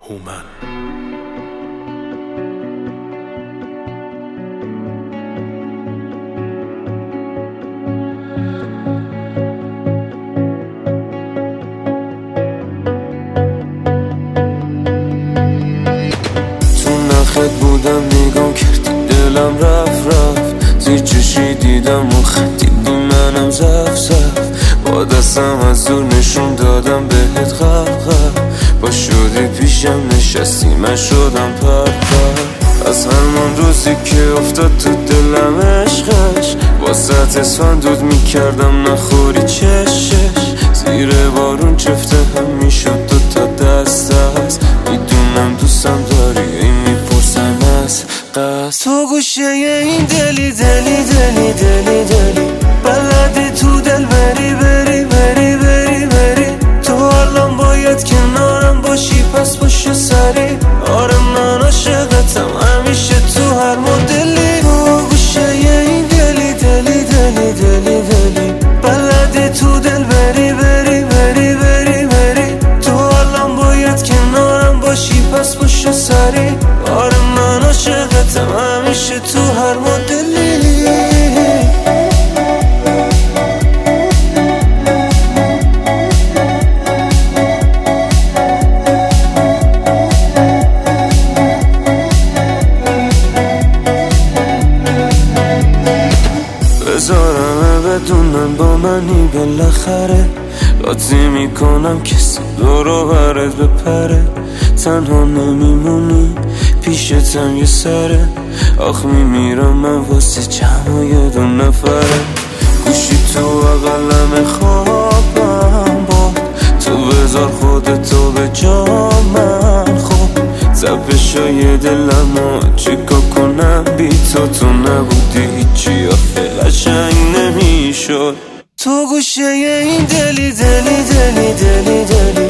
هومن. بودم نگام کردی دلم رفت زیر چشی دیدم و خندیدی منم زف با دستم از دور نشون دادم بهت غرق با شدی پیشم نشستی من شدم پر از همان روزی که افتاد تو دلم عشقش واسه اسفندود میکردم نخوری چشش زیر بارون چفته هم میشد دو تا دست هست میدونم دوستم داری تو گوشه این دلی دلی دلی دلی دلی بلدی تو دل بری بری بری بری بری تو الان باید کنارم باشی پس باشه سری آره من عاشقتم همیشه تو هر مدلی تو گوشه این دلی دلی دلی دلی دلی بلدی تو دل بری بری بری بری بری تو الان باید کنارم باشی پس باشه سری آره من عاشقتم همیشه تو هر مدلی بذارم بدونن با منی بالاخره قاطی میکنم کسی دورو برت بپره تنها نمیمونی پیشتم یه سره آخ میمیرم من واسه جمع یه دو نفره گوشی تو اقلم خوابم با تو بذار خودتو به جا من خوب تپشای دلم و چیکار کنم بی تو نبودی هیچی آخه قشنگ نمیشد تو گوشه این دلی دلی دلی دلی دلی